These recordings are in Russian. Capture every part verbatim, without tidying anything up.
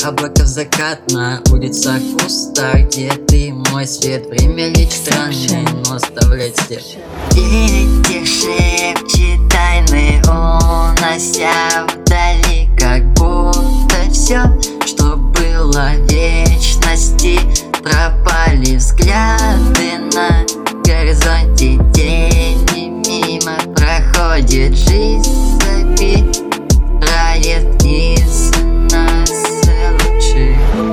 Облако в закат, на улицах пусто. Где ты, мой свет? Время лишь странное, но оставлять след. Ветер шепчет тайны, унося вдали, как будто все, что было в вечности, пропали взгляды на горизонте, тени мимо проходит жизнь, забирает из нас лучших.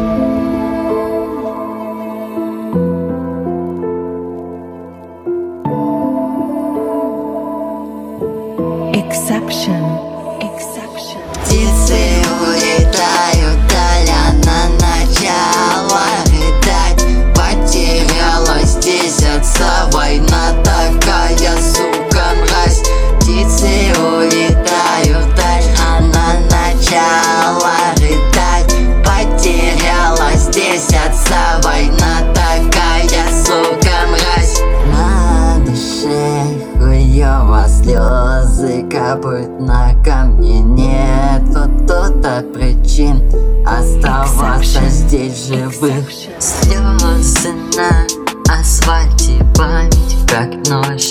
Exception, exception. Птицы улетают, даля на начало летать. Потерялась здесь отца, война такая, сука, мразь. Птицы улетают, даль, а на начало летать. Потерялась здесь отца, война такая, сука, мразь. На душе хуёво, слезы капают на камни. Нету тут причин оставаться здесь живых. Слезы на асфальте, память как нож.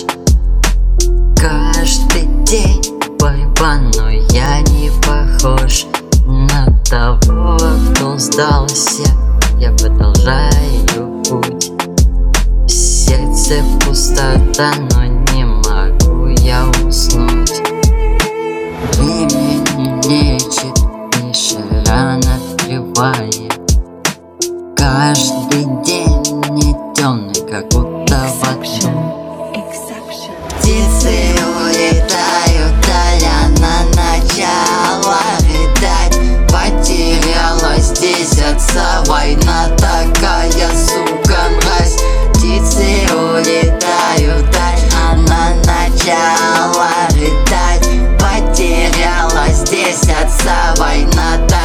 Каждый день борьба, но я не похож на того, кто сдался. Я продолжаю путь. В сердце пустота, но не могу я уснуть. Время не лечит, лишь рана открывает. Каждый день не темный, как будто в одном. Птицы улетают, даля на начало летать. Потерялась здесь отца, война такая, сука, мразь. Птицы улетают, даль, а на начало летать. Потерялась здесь отца, война такая.